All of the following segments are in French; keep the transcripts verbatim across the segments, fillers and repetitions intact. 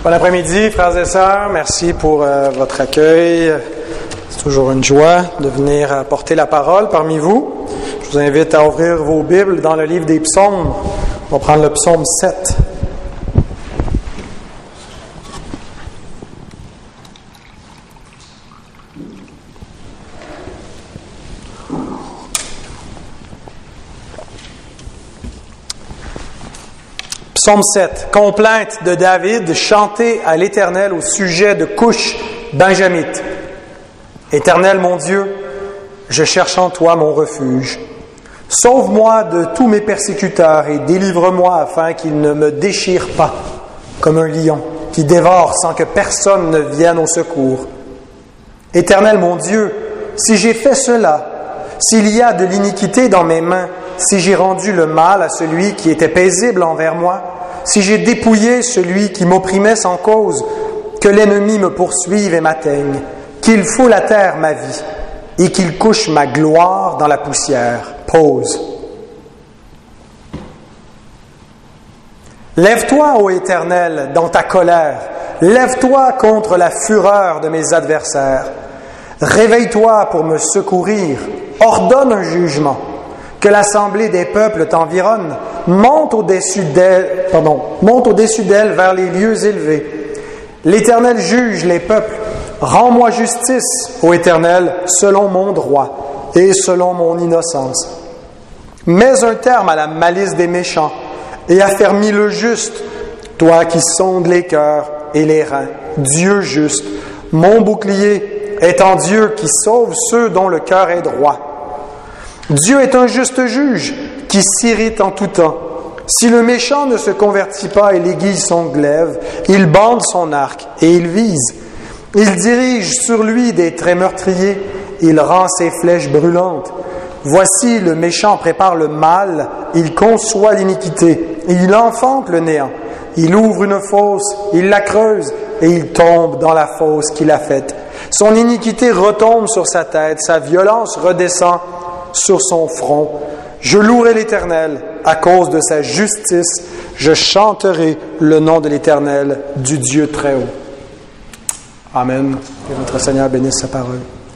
Bon après-midi, frères et sœurs. Merci pour euh, votre accueil. C'est toujours une joie de venir apporter la parole parmi vous. Je vous invite à ouvrir vos Bibles dans le livre des Psaumes. On va prendre le psaume sept. Psaume sept. Complainte de David chantée à l'Éternel au sujet de Cush benjamite. Éternel mon Dieu, je cherche en toi mon refuge. Sauve-moi de tous mes persécuteurs et délivre-moi afin qu'ils ne me déchirent pas comme un lion qui dévore sans que personne ne vienne au secours. Éternel mon Dieu, si j'ai fait cela, s'il y a de l'iniquité dans mes mains, si j'ai rendu le mal à celui qui était paisible envers moi, si j'ai dépouillé celui qui m'opprimait sans cause, que l'ennemi me poursuive et m'atteigne, qu'il foule à terre ma vie et qu'il couche ma gloire dans la poussière. Pause. Lève-toi, ô Éternel, dans ta colère. Lève-toi contre la fureur de mes adversaires. Réveille-toi pour me secourir. Ordonne un jugement. Que l'assemblée des peuples t'environne. Monte au-dessus d'elle, pardon, monte au-dessus d'elle vers les lieux élevés. L'Éternel juge les peuples. Rends-moi justice, ô Éternel, selon mon droit et selon mon innocence. Mets un terme à la malice des méchants et affermis le juste, toi qui sondes les cœurs et les reins. Dieu juste, mon bouclier est en Dieu qui sauve ceux dont le cœur est droit. Dieu est un juste juge qui s'irrite en tout temps. Si le méchant ne se convertit pas et l'aiguise son glaive, il bande son arc et il vise. Il dirige sur lui des traits meurtriers, il rend ses flèches brûlantes. Voici, le méchant prépare le mal, il conçoit l'iniquité, et il enfante le néant. Il ouvre une fosse, il la creuse, et il tombe dans la fosse qu'il a faite. Son iniquité retombe sur sa tête, sa violence redescend sur son front. Je louerai l'Éternel à cause de sa justice. Je chanterai le nom de l'Éternel, du Dieu très haut. Amen. Que notre Seigneur bénisse sa parole.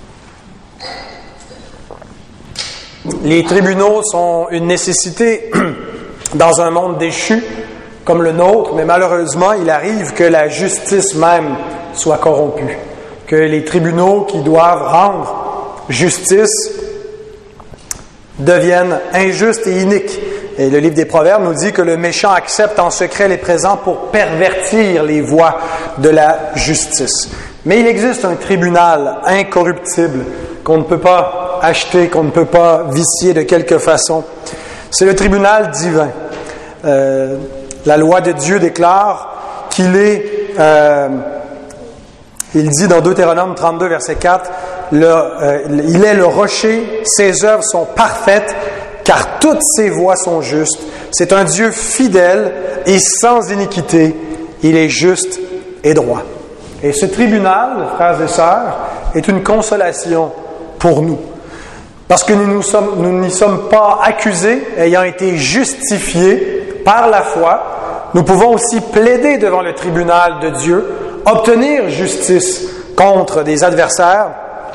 Les tribunaux sont une nécessité dans un monde déchu comme le nôtre, mais malheureusement, il arrive que la justice même soit corrompue, que les tribunaux qui doivent rendre justice deviennent injustes et iniques. Et le livre des Proverbes nous dit que le méchant accepte en secret les présents pour pervertir les voies de la justice. Mais il existe un tribunal incorruptible qu'on ne peut pas acheter, qu'on ne peut pas vicier de quelque façon. C'est le tribunal divin. Euh, la loi de Dieu déclare qu'il est, euh, il dit dans Deutéronome trente-deux, verset quatre, le, euh, il est le rocher, ses œuvres sont parfaites, car toutes ses voies sont justes. C'est un Dieu fidèle et sans iniquité. Il est juste et droit. Et ce tribunal, frères et sœurs, est une consolation pour nous. Parce que nous, nous sommes, nous n'y sommes pas accusés, ayant été justifiés par la foi, nous pouvons aussi plaider devant le tribunal de Dieu, obtenir justice contre des adversaires.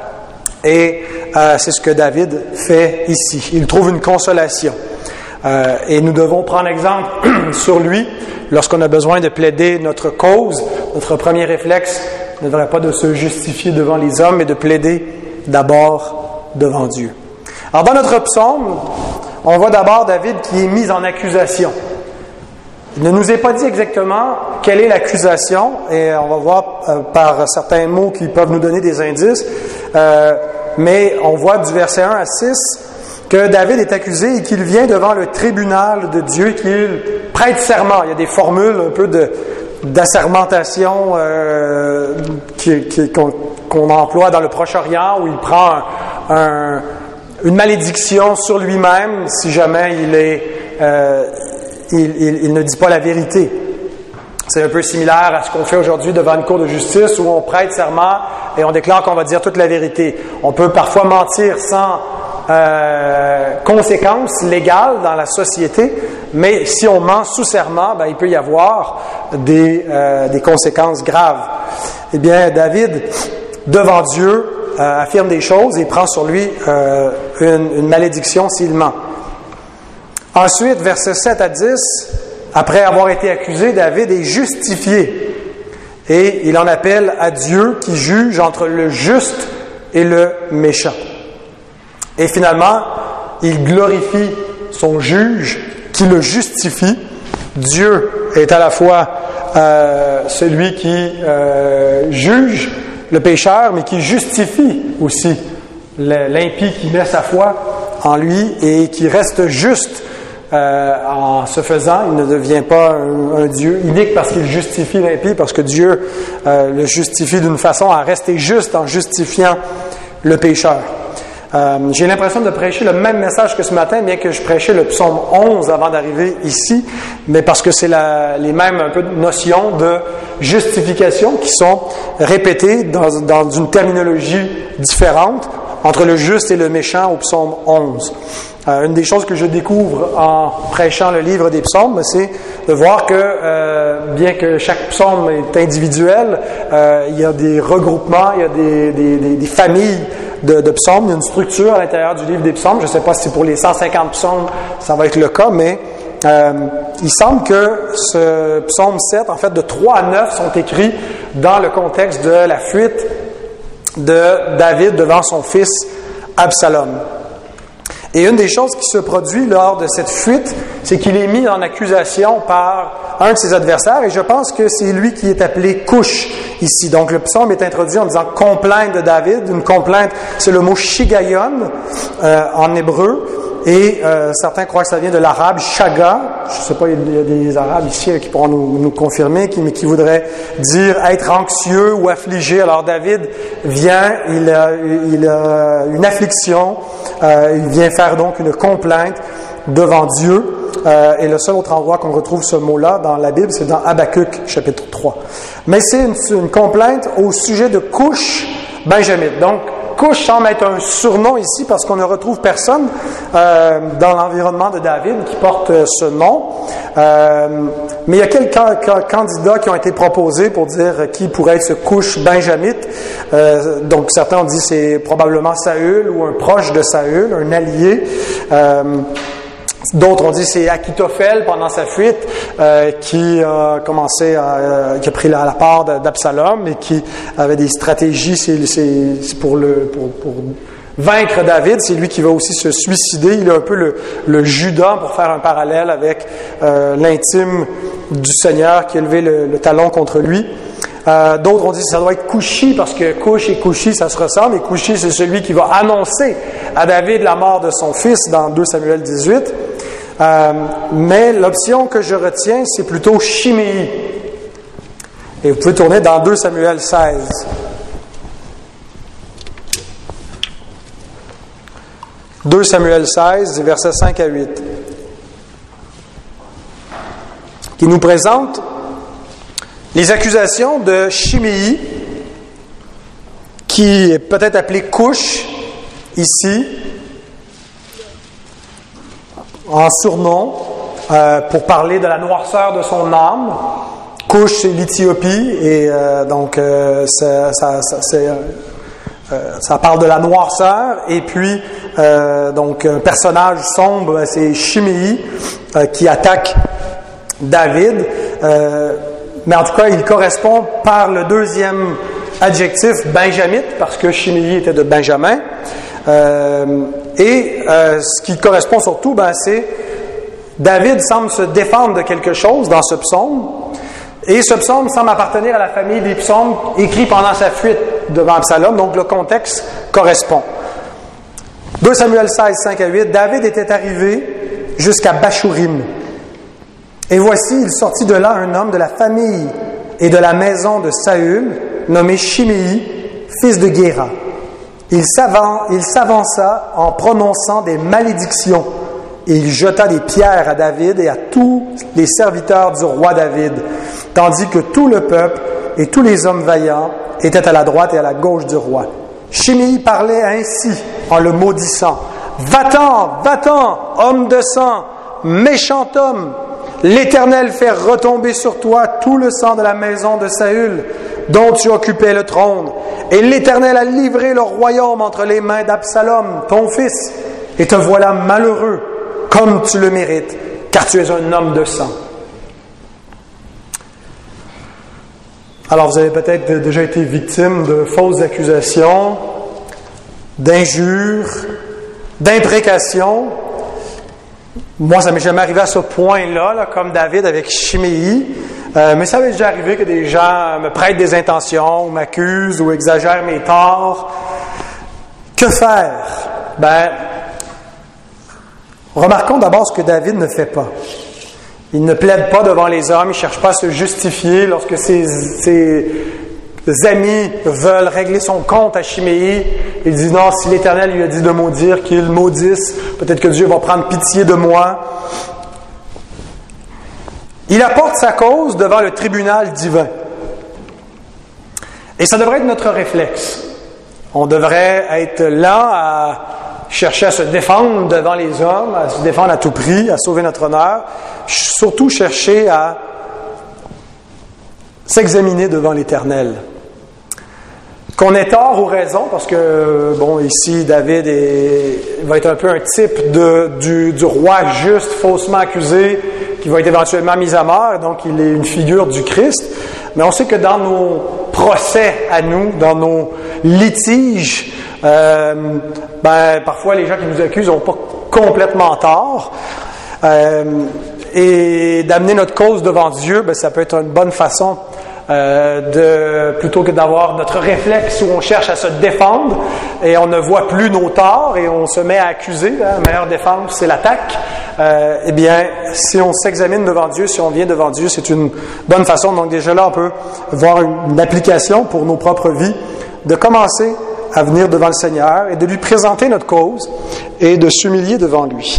Et euh, c'est ce que David fait ici. Il trouve une consolation. Euh, et nous devons prendre exemple sur lui lorsqu'on a besoin de plaider notre cause. Notre premier réflexe ne devrait pas de se justifier devant les hommes, mais de plaider d'abord devant Dieu. Alors dans notre psaume, on voit d'abord David qui est mis en accusation. Il ne nous est pas dit exactement quelle est l'accusation, et on va voir euh, par certains mots qui peuvent nous donner des indices, euh, mais on voit du verset un à six que David est accusé et qu'il vient devant le tribunal de Dieu, qu'il prête serment. Il y a des formules un peu de, d'assermentation euh, qui, qui, qu'on, qu'on emploie dans le Proche-Orient, où il prend un, un, une malédiction sur lui-même si jamais il est... Euh, Il, il, il ne dit pas la vérité. C'est un peu similaire à ce qu'on fait aujourd'hui devant une cour de justice où on prête serment et on déclare qu'on va dire toute la vérité. On peut parfois mentir sans euh, conséquences légales dans la société, mais si on ment sous serment, ben, il peut y avoir des, euh, des conséquences graves. Eh bien, David, devant Dieu, euh, affirme des choses et prend sur lui euh, une, une malédiction s'il ment. Ensuite, versets sept à dix, après avoir été accusé, David est justifié. Et il en appelle à Dieu qui juge entre le juste et le méchant. Et finalement, il glorifie son juge qui le justifie. Dieu est à la fois euh, celui qui euh, juge le pécheur, mais qui justifie aussi l'impie qui met sa foi en lui et qui reste juste euh, en se faisant. Il ne devient pas un, un Dieu inique parce qu'il justifie l'impie, parce que Dieu euh, le justifie d'une façon à rester juste en justifiant le pécheur. Euh, j'ai l'impression de prêcher le même message que ce matin, bien que je prêchais le psaume onze avant d'arriver ici, mais parce que c'est la, les mêmes un peu notions de justification qui sont répétées dans, dans une terminologie différente entre le juste et le méchant au psaume onze. Euh, une des choses que je découvre en prêchant le livre des psaumes, c'est de voir que, euh, bien que chaque psaume est individuel, euh, il y a des regroupements, il y a des, des, des, des familles de, de psaumes, il y a une structure à l'intérieur du livre des psaumes. Je ne sais pas si pour les cent cinquante psaumes, ça va être le cas, mais euh, il semble que ce psaume sept, en fait, de trois à neuf, sont écrits dans le contexte de la fuite de David devant son fils Absalom. Et une des choses qui se produit lors de cette fuite, c'est qu'il est mis en accusation par un de ses adversaires, et je pense que c'est lui qui est appelé Cush ici. Donc le psaume est introduit en disant complainte de David. Une complainte, c'est le mot shigayon euh, en hébreu, et euh, certains croient que ça vient de l'arabe shaga. Je ne sais pas, il y a des arabes ici qui pourront nous, nous confirmer, qui, mais qui voudraient dire être anxieux ou affligé. Alors David vient, il a, il a une affliction, euh, il vient faire donc une complainte devant Dieu. Euh, et le seul autre endroit qu'on retrouve ce mot-là dans la Bible, c'est dans Habakkuk, chapitre trois. Mais c'est une, une complainte au sujet de Cush benjamite. Donc, Cush semble être un surnom ici parce qu'on ne retrouve personne euh, dans l'environnement de David qui porte ce nom. Euh, mais il y a quelques candidats qui ont été proposés pour dire qui pourrait être ce Cush benjamite. Euh, donc certains ont dit c'est probablement Saül ou un proche de Saül, un allié. Euh, D'autres ont dit c'est Achitophel pendant sa fuite euh, qui a commencé à, euh, qui a pris la, la part d'Absalom et qui avait des stratégies c'est, c'est, c'est pour le pour, pour vaincre David. C'est lui qui va aussi se suicider. Il est un peu le, le Judas pour faire un parallèle avec euh, l'intime du Seigneur qui a levé le, le talon contre lui. Euh, d'autres ont dit que ça doit être Cushi parce que Cush et Cushi ça se ressemble, et Cushi c'est celui qui va annoncer à David la mort de son fils dans deux Samuel dix-huit. Euh, mais l'option que je retiens c'est plutôt Shimei. Et vous pouvez tourner dans deux Samuel seize. deux Samuel seize, versets cinq à huit, qui nous présente les accusations de Shimei, qui est peut-être appelé Cush ici, en surnom, euh, pour parler de la noirceur de son âme. Cush, c'est l'Éthiopie, et euh, donc euh, ça, ça, ça, c'est, euh, ça parle de la noirceur. Et puis, euh, donc un personnage sombre, c'est Shimei, euh, qui attaque David. Euh, Mais en tout cas, il correspond par le deuxième adjectif, benjamite, parce que Shimei était de Benjamin. Euh, et euh, ce qui correspond surtout, ben, c'est David semble se défendre de quelque chose dans ce psaume. Et ce psaume semble appartenir à la famille des psaumes écrits pendant sa fuite devant Absalom. Donc le contexte correspond. deux Samuel seize, cinq à huit, David était arrivé jusqu'à Bachurim. Et voici, il sortit de là un homme de la famille et de la maison de Saül, nommé Shimei, fils de Guéra. Il s'avança en prononçant des malédictions, et il jeta des pierres à David et à tous les serviteurs du roi David, tandis que tout le peuple et tous les hommes vaillants étaient à la droite et à la gauche du roi. Shimei parlait ainsi en le maudissant. « Va-t'en, va-t'en, homme de sang, méchant homme! l'Éternel fait retomber sur toi tout le sang de la maison de Saül, dont tu occupais le trône. Et l'Éternel a livré le royaume entre les mains d'Absalom, ton fils, et te voilà malheureux, comme tu le mérites, car tu es un homme de sang. » Alors, vous avez peut-être déjà été victime de fausses accusations, d'injures, d'imprécations. Moi, ça m'est jamais arrivé à ce point-là, là, comme David avec Chiméi. Euh, mais ça m'est déjà arrivé que des gens me prêtent des intentions, ou m'accusent, ou exagèrent mes torts. Que faire? Ben, remarquons d'abord ce que David ne fait pas. Il ne plaide pas devant les hommes, il ne cherche pas à se justifier lorsque ses, ses amis veulent régler son compte à Chiméi. Il dit non, si l'Éternel lui a dit de maudire, qu'il maudisse, peut-être que Dieu va prendre pitié de moi. Il apporte sa cause devant le tribunal divin. Et ça devrait être notre réflexe. On devrait être lent à chercher à se défendre devant les hommes, à se défendre à tout prix, à sauver notre honneur. Surtout chercher à s'examiner devant l'Éternel. Qu'on ait tort ou raison, parce que, bon, ici, David est, va être un peu un type de, du, du roi juste, faussement accusé, qui va être éventuellement mis à mort, donc il est une figure du Christ. Mais on sait que dans nos procès à nous, dans nos litiges, euh, ben, parfois les gens qui nous accusent n'ont pas complètement tort. Euh, et d'amener notre cause devant Dieu, ben, ça peut être une bonne façon euh, de plutôt que d'avoir notre réflexe où on cherche à se défendre et on ne voit plus nos torts et on se met à accuser. Hein, la meilleure défense, c'est l'attaque. Euh, eh bien, si on s'examine devant Dieu, si on vient devant Dieu, c'est une bonne façon. Donc déjà là, on peut voir une, une application pour nos propres vies, de commencer à venir devant le Seigneur et de lui présenter notre cause et de s'humilier devant lui.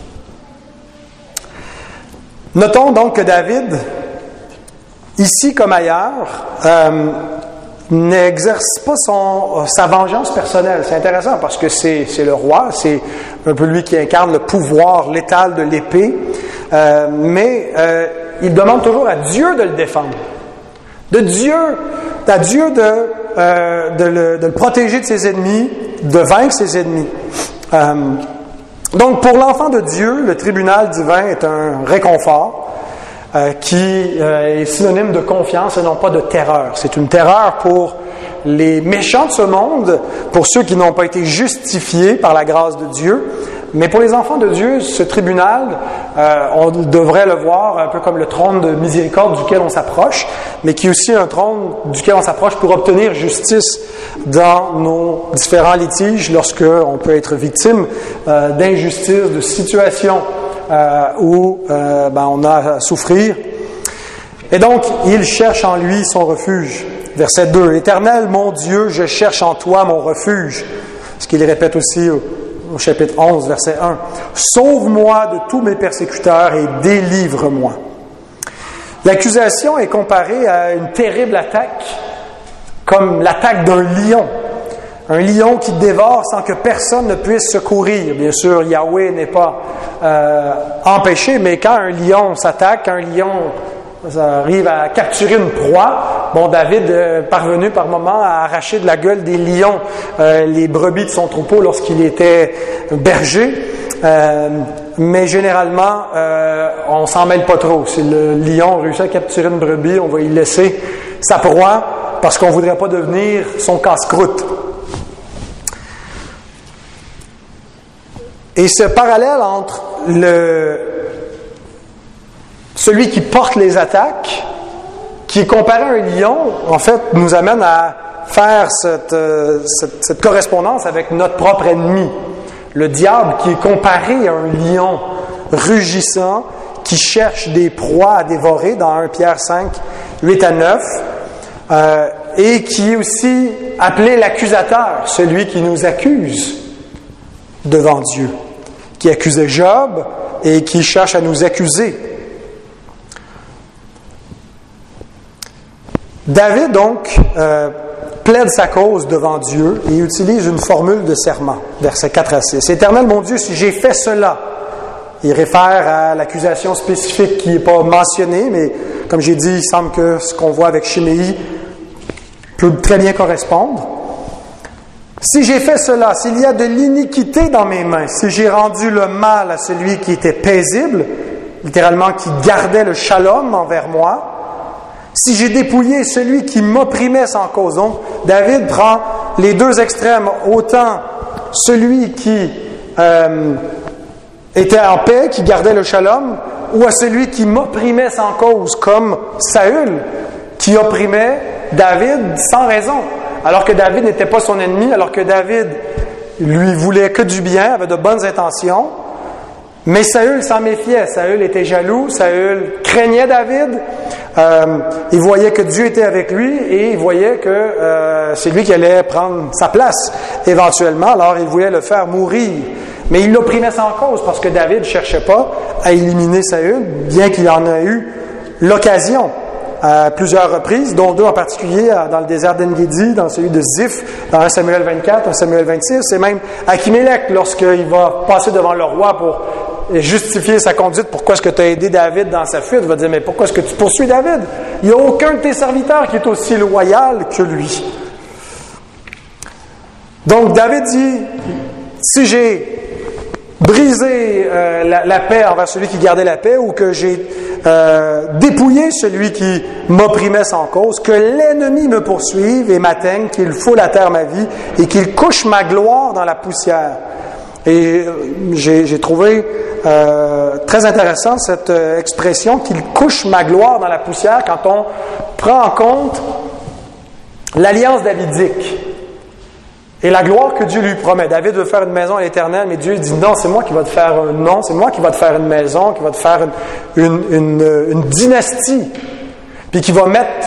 Notons donc que David, ici comme ailleurs, euh, n'exerce pas son, sa vengeance personnelle. C'est intéressant parce que c'est, c'est le roi, c'est un peu lui qui incarne le pouvoir létal de l'épée, euh, mais euh, il demande toujours à Dieu de le défendre. De Dieu, à Dieu de, euh, de, le, de le protéger de ses ennemis, de vaincre ses ennemis. Euh, donc pour l'enfant de Dieu, le tribunal divin est un réconfort euh, qui euh, est synonyme de confiance et non pas de terreur. C'est une terreur pour les méchants de ce monde, pour ceux qui n'ont pas été justifiés par la grâce de Dieu. Mais pour les enfants de Dieu, ce tribunal, euh, on devrait le voir un peu comme le trône de miséricorde duquel on s'approche, mais qui est aussi un trône duquel on s'approche pour obtenir justice dans nos différents litiges, lorsque on peut être victime euh, d'injustices, de situations euh, où euh, ben, on a à souffrir. Et donc, il cherche en lui son refuge. Verset deux. « Éternel, mon Dieu, je cherche en toi mon refuge. » Ce qu'il répète aussi au au chapitre onze, verset un. « Sauve-moi de tous mes persécuteurs et délivre-moi. » L'accusation est comparée à une terrible attaque, comme l'attaque d'un lion. Un lion qui dévore sans que personne ne puisse secourir. Bien sûr, Yahweh n'est pas euh, empêché, mais quand un lion s'attaque, un lion ça arrive à capturer une proie. Bon, David est parvenu par moments à arracher de la gueule des lions euh, les brebis de son troupeau lorsqu'il était berger. Euh, mais généralement, euh, on s'en mêle pas trop. Si le lion réussit à capturer une brebis, on va y laisser sa proie parce qu'on ne voudrait pas devenir son casse-croûte. Et ce parallèle entre le celui qui porte les attaques, qui est comparé à un lion, en fait, nous amène à faire cette, euh, cette, cette correspondance avec notre propre ennemi. Le diable qui est comparé à un lion rugissant, qui cherche des proies à dévorer dans un Pierre cinq, huit à neuf, euh, et qui est aussi appelé l'accusateur, celui qui nous accuse devant Dieu, qui accusait Job et qui cherche à nous accuser. David, donc, euh, plaide sa cause devant Dieu et utilise une formule de serment, versets quatre à six. « Éternel, mon Dieu, si j'ai fait cela, Il réfère à l'accusation spécifique qui n'est pas mentionnée, mais comme j'ai dit, il semble que ce qu'on voit avec Chiméi peut très bien correspondre. Si j'ai fait cela, s'il y a de l'iniquité dans mes mains, si j'ai rendu le mal à celui qui était paisible, littéralement qui gardait le shalom envers moi, si j'ai dépouillé celui qui m'opprimait sans cause. Donc, David prend les deux extrêmes, autant celui qui euh, était en paix, qui gardait le shalom, ou à celui qui m'opprimait sans cause, comme Saül, qui opprimait David sans raison. Alors que David n'était pas son ennemi, alors que David lui voulait que du bien, avait de bonnes intentions. Mais Saül s'en méfiait. Saül était jaloux, Saül craignait David. Euh, il voyait que Dieu était avec lui et il voyait que euh, c'est lui qui allait prendre sa place éventuellement. Alors il voulait le faire mourir. Mais il l'opprimait sans cause parce que David ne cherchait pas à éliminer Saül, bien qu'il en ait eu l'occasion à plusieurs reprises, dont deux en particulier dans le désert d'En-Gedi, dans celui de Ziph, dans un Samuel vingt-quatre, un Samuel vingt-six, et même Achimélec, lorsqu'il va passer devant le roi pour justifier sa conduite, pourquoi est-ce que tu as aidé David dans sa fuite, il va dire, mais pourquoi est-ce que tu poursuis David? Il n'y a aucun de tes serviteurs qui est aussi loyal que lui. Donc David dit, si j'ai brisé euh, la, la paix envers celui qui gardait la paix, ou que j'ai euh, dépouillé celui qui m'opprimait sans cause, que l'ennemi me poursuive et m'atteigne, qu'il foule à terre ma vie et qu'il couche ma gloire dans la poussière. Et j'ai, j'ai trouvé euh, très intéressant cette euh, expression qu'il couche ma gloire dans la poussière quand on prend en compte l'alliance davidique et la gloire que Dieu lui promet. David veut faire une maison à l'Éternel, mais Dieu dit non, c'est moi qui va te faire un nom, c'est moi qui va te faire une maison, qui va te faire une, une, une, une dynastie, puis qui va mettre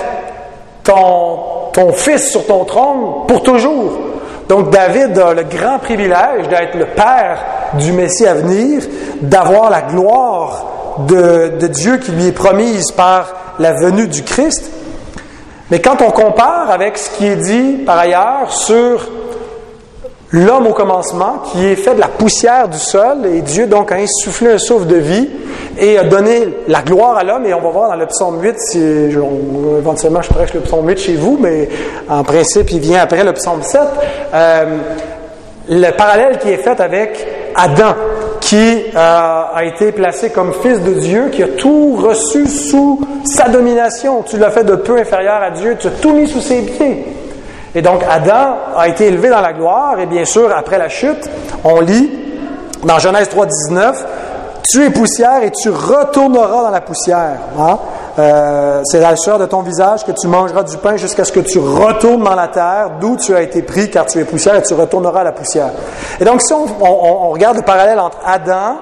ton, ton fils sur ton trône pour toujours. Donc David a le grand privilège d'être le père du Messie à venir, d'avoir la gloire de, de Dieu qui lui est promise par la venue du Christ. Mais quand on compare avec ce qui est dit par ailleurs sur l'homme au commencement, qui est fait de la poussière du sol, et Dieu donc a insufflé un souffle de vie et a donné la gloire à l'homme, et on va voir dans le psaume huit, si je, on, éventuellement je prêche le psaume huit chez vous, mais en principe il vient après le psaume sept, euh, le parallèle qui est fait avec Adam, qui euh, a été placé comme fils de Dieu, qui a tout reçu sous sa domination. Tu l'as fait de peu inférieur à Dieu, tu as tout mis sous ses pieds. Et donc, Adam a été élevé dans la gloire, et bien sûr, après la chute, on lit dans Genèse trois, dix-neuf, « Tu es poussière et tu retourneras dans la poussière. Hein? » Euh, c'est à la sueur de ton visage que tu mangeras du pain jusqu'à ce que tu retournes dans la terre, d'où tu as été pris, car tu es poussière, et tu retourneras à la poussière. Et donc, si on, on, on regarde le parallèle entre Adam,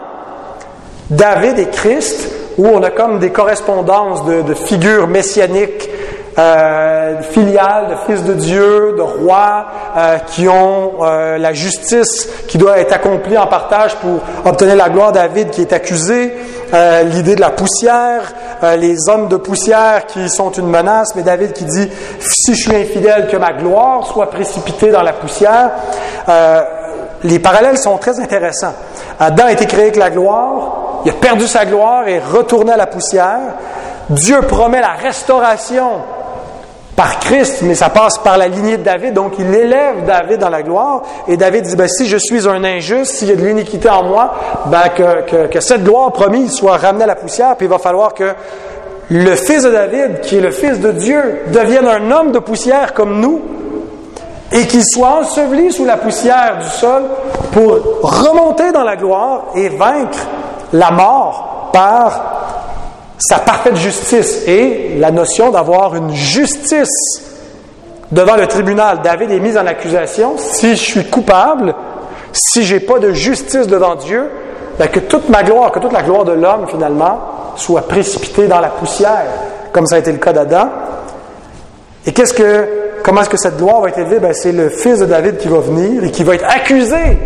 David et Christ, où on a comme des correspondances de, de figures messianiques, Euh, filiales, de fils de Dieu, de rois euh, qui ont euh, la justice qui doit être accomplie en partage pour obtenir la gloire. David qui est accusé, euh, l'idée de la poussière, euh, les hommes de poussière qui sont une menace, mais David qui dit « Si je suis infidèle, que ma gloire soit précipitée dans la poussière. Euh, » Les parallèles sont très intéressants. Adam a été créé avec la gloire, il a perdu sa gloire et retourné à la poussière. Dieu promet la restauration par Christ, mais ça passe par la lignée de David, donc il élève David dans la gloire, et David dit, ben, si je suis un injuste, s'il y a de l'iniquité en moi, ben, que, que, que cette gloire promise soit ramenée à la poussière, puis il va falloir que le fils de David, qui est le fils de Dieu, devienne un homme de poussière comme nous, et qu'il soit enseveli sous la poussière du sol pour remonter dans la gloire et vaincre la mort par sa parfaite justice et la notion d'avoir une justice devant le tribunal. David est mis en accusation. Si je suis coupable, si je n'ai pas de justice devant Dieu, bien que toute ma gloire, que toute la gloire de l'homme, finalement, soit précipitée dans la poussière, comme ça a été le cas d'Adam. Et qu'est-ce que, comment est-ce que cette gloire va être élevée? Bien, c'est le fils de David qui va venir et qui va être accusé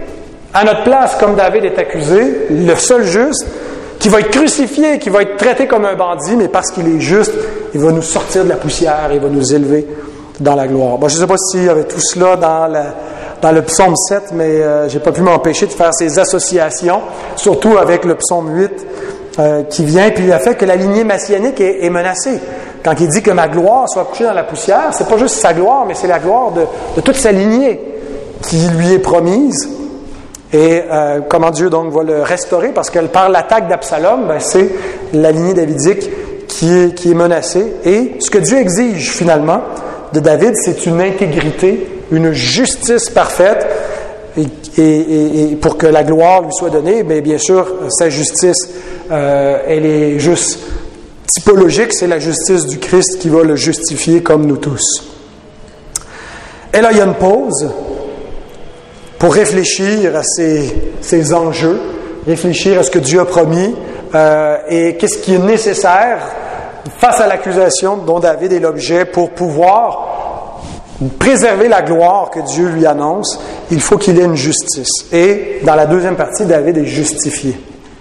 à notre place, comme David est accusé, le seul juste, qui va être crucifié, qui va être traité comme un bandit, mais parce qu'il est juste, il va nous sortir de la poussière, il va nous élever dans la gloire. Bon, je ne sais pas s'il y avait tout cela dans, la, dans le psaume sept, mais euh, j'ai pas pu m'empêcher de faire ces associations, surtout avec le psaume huit euh, qui vient, puis le fait que la lignée messianique est, est menacée. Quand il dit que ma gloire soit couchée dans la poussière, c'est pas juste sa gloire, mais c'est la gloire de, de toute sa lignée qui lui est promise. Et euh, comment Dieu donc va le restaurer, parce que par l'attaque d'Absalom, ben, c'est la lignée davidique qui est, qui est menacée. Et ce que Dieu exige finalement de David, c'est une intégrité, une justice parfaite, et, et, et pour que la gloire lui soit donnée. Mais bien sûr, sa justice, euh, elle est juste typologique, c'est la justice du Christ qui va le justifier comme nous tous. Et là, il y a une pause pour réfléchir à ces, ces enjeux, réfléchir à ce que Dieu a promis euh, et qu'est-ce qui est nécessaire face à l'accusation dont David est l'objet pour pouvoir préserver la gloire que Dieu lui annonce. Il faut qu'il ait une justice. Et dans la deuxième partie, David est justifié.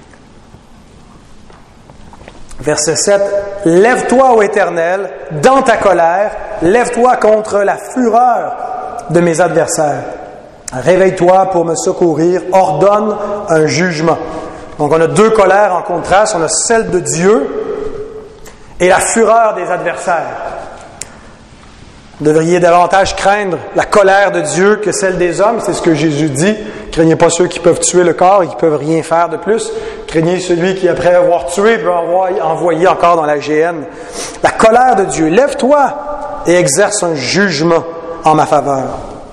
Verset sept, « Lève-toi, ô Éternel, dans ta colère, lève-toi contre la fureur de mes adversaires. Réveille-toi pour me secourir, ordonne un jugement. » Donc on a deux colères en contraste, on a celle de Dieu et la fureur des adversaires. Vous devriez davantage craindre la colère de Dieu que celle des hommes, c'est ce que Jésus dit. Craignez pas ceux qui peuvent tuer le corps et qui peuvent rien faire de plus. Craignez celui qui, après avoir tué, peut envoyer encore dans la géhenne. La colère de Dieu. Lève-toi et exerce un jugement en ma faveur.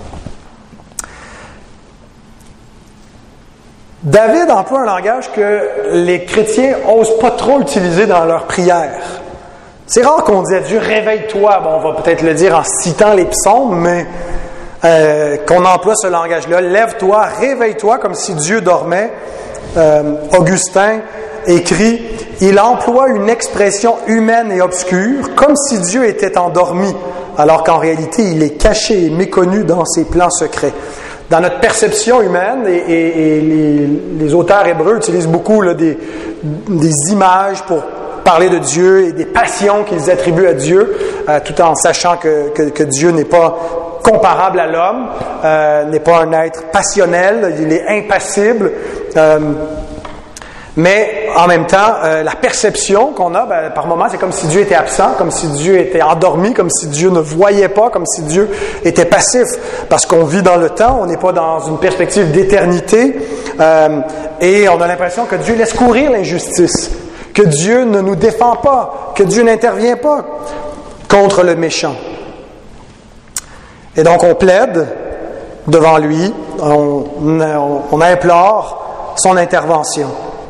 David emploie un langage que les chrétiens n'osent pas trop utiliser dans leur prière. C'est rare qu'on dise à Dieu, réveille-toi. Bon, on va peut-être le dire en citant les psaumes, mais euh, qu'on emploie ce langage-là. Lève-toi, réveille-toi, comme si Dieu dormait. Euh, Augustin écrit, il emploie une expression humaine et obscure, comme si Dieu était endormi, alors qu'en réalité, il est caché et méconnu dans ses plans secrets. Dans notre perception humaine, et, et, et les, les auteurs hébreux utilisent beaucoup là, des, des images pour parler de Dieu et des passions qu'ils attribuent à Dieu, euh, tout en sachant que, que, que Dieu n'est pas comparable à l'homme, euh, n'est pas un être passionnel, il est impassible. Euh, mais en même temps, euh, la perception qu'on a, ben, par moments, c'est comme si Dieu était absent, comme si Dieu était endormi, comme si Dieu ne voyait pas, comme si Dieu était passif. Parce qu'on vit dans le temps, on n'est pas dans une perspective d'éternité, euh, et on a l'impression que Dieu laisse courir l'injustice, que Dieu ne nous défend pas, que Dieu n'intervient pas contre le méchant. Et donc on plaide devant lui, on, on, on implore son intervention.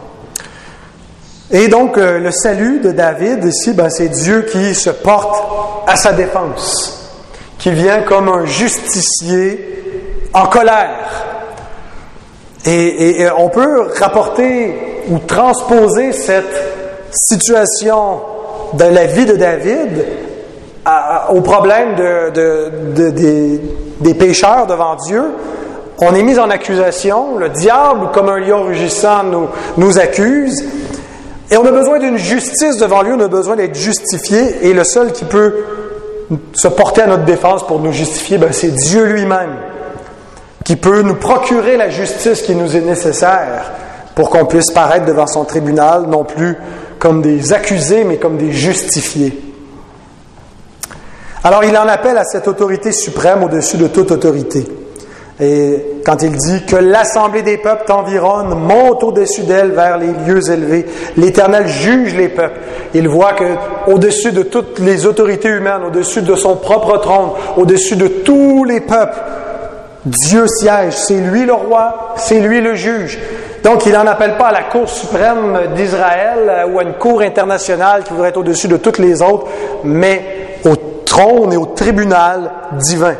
Et donc euh, le salut de David ici, ben, c'est Dieu qui se porte à sa défense, qui vient comme un justicier en colère. Et, et, et on peut rapporter ou transposer cette situation de la vie de David à, à, au problème de, de, de, des, des pécheurs devant Dieu. On est mis en accusation, le diable, comme un lion rugissant, nous, nous accuse, et on a besoin d'une justice devant lui, on a besoin d'être justifié, et le seul qui peut se porter à notre défense pour nous justifier, ben, c'est Dieu lui-même, qui peut nous procurer la justice qui nous est nécessaire pour qu'on puisse paraître devant son tribunal, non plus comme des accusés, mais comme des justifiés. Alors, il en appelle à cette autorité suprême au-dessus de toute autorité. Et quand il dit que l'assemblée des peuples t'environne, monte au-dessus d'elle vers les lieux élevés, l'Éternel juge les peuples. Il voit que au-dessus de toutes les autorités humaines, au-dessus de son propre trône, au-dessus de tous les peuples, Dieu siège. C'est lui le roi, c'est lui le juge. Donc, il n'en appelle pas à la Cour suprême d'Israël ou à une cour internationale qui voudrait être au-dessus de toutes les autres, mais au trône et au tribunal divin.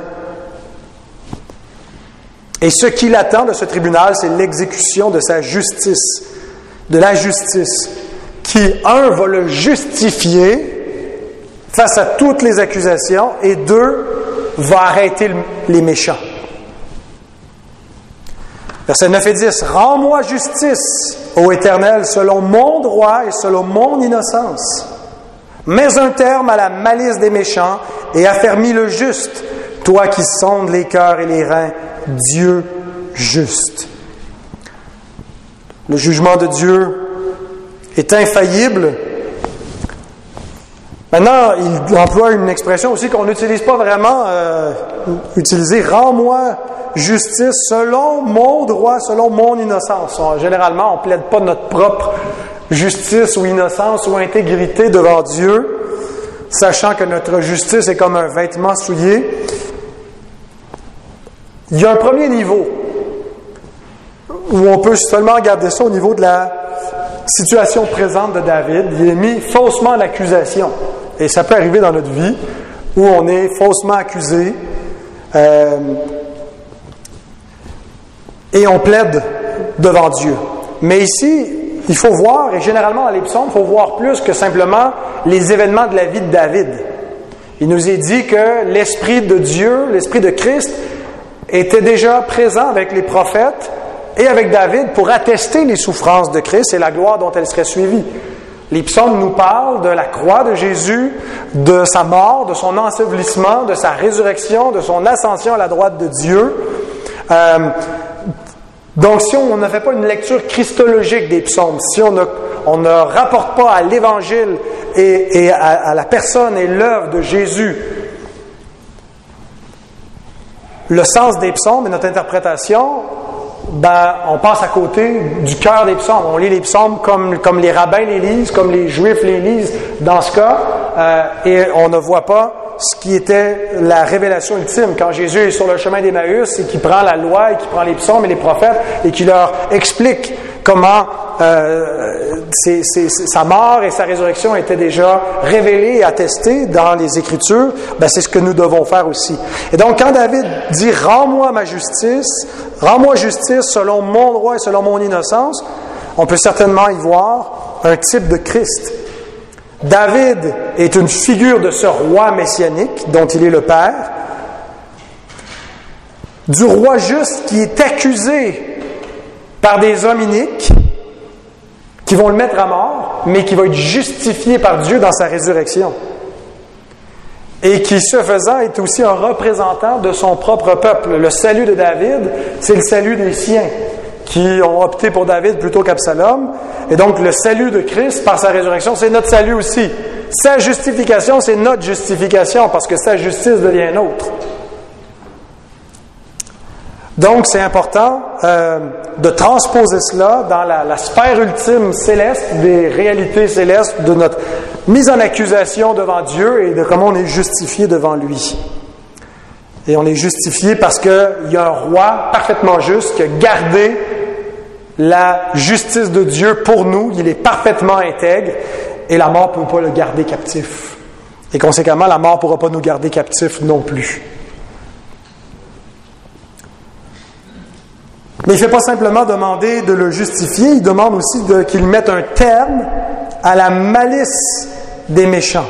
Et ce qu'il attend de ce tribunal, c'est l'exécution de sa justice, de la justice, qui, un, va le justifier face à toutes les accusations, et deux, va arrêter les méchants. Versets neuf et dix. « Rends-moi justice, ô Éternel, selon mon droit et selon mon innocence. Mets un terme à la malice des méchants et affermis le juste, toi qui sondes les cœurs et les reins. Dieu juste. Le jugement de Dieu est infaillible. Maintenant, il emploie une expression aussi qu'on n'utilise pas vraiment euh, utiliser. Rends-moi justice selon mon droit, selon mon innocence. On, généralement, on ne plaide pas notre propre justice ou innocence ou intégrité devant Dieu, sachant que notre justice est comme un vêtement souillé. Il y a un premier niveau où on peut seulement regarder ça au niveau de la situation présente de David. Il est mis faussement en accusation. Et ça peut arriver dans notre vie où on est faussement accusé euh, et on plaide devant Dieu. Mais ici, il faut voir, et généralement dans les psaumes, il faut voir plus que simplement les événements de la vie de David. Il nous est dit que l'Esprit de Dieu, l'Esprit de Christ, était déjà présent avec les prophètes et avec David pour attester les souffrances de Christ et la gloire dont elles seraient suivies. Les psaumes nous parlent de la croix de Jésus, de sa mort, de son ensevelissement, de sa résurrection, de son ascension à la droite de Dieu. Euh, donc, si on ne fait pas une lecture christologique des psaumes, si on ne, on ne rapporte pas à l'Évangile et, et à, à la personne et l'œuvre de Jésus le sens des psaumes et notre interprétation, ben, on passe à côté du cœur des psaumes. On lit les psaumes comme, comme les rabbins les lisent, comme les juifs les lisent dans ce cas, euh, et on ne voit pas ce qui était la révélation ultime. Quand Jésus est sur le chemin d'Emmaüs et qu'il prend la loi et qu'il prend les psaumes et les prophètes et qu'il leur explique comment euh, c'est, c'est, c'est, sa mort et sa résurrection étaient déjà révélées et attestées dans les Écritures, ben c'est ce que nous devons faire aussi. Et donc, quand David dit « Rends-moi ma justice, rends-moi justice selon mon droit et selon mon innocence », on peut certainement y voir un type de Christ. David est une figure de ce roi messianique dont il est le père, du roi juste qui est accusé par des hommes iniques qui vont le mettre à mort, mais qui va être justifié par Dieu dans sa résurrection. Et qui, ce faisant, est aussi un représentant de son propre peuple. Le salut de David, c'est le salut des siens, qui ont opté pour David plutôt qu'Absalom. Et donc, le salut de Christ, par sa résurrection, c'est notre salut aussi. Sa justification, c'est notre justification, parce que sa justice devient nôtre. Donc, c'est important euh, de transposer cela dans la, la sphère ultime céleste, des réalités célestes de notre mise en accusation devant Dieu et de comment on est justifié devant lui. Et on est justifié parce qu'il y a un roi parfaitement juste qui a gardé la justice de Dieu pour nous. Il est parfaitement intègre et la mort ne peut pas le garder captif. Et conséquemment, la mort ne pourra pas nous garder captifs non plus. Mais il ne fait pas simplement demander de le justifier, il demande aussi de, qu'il mette un terme à la malice des méchants.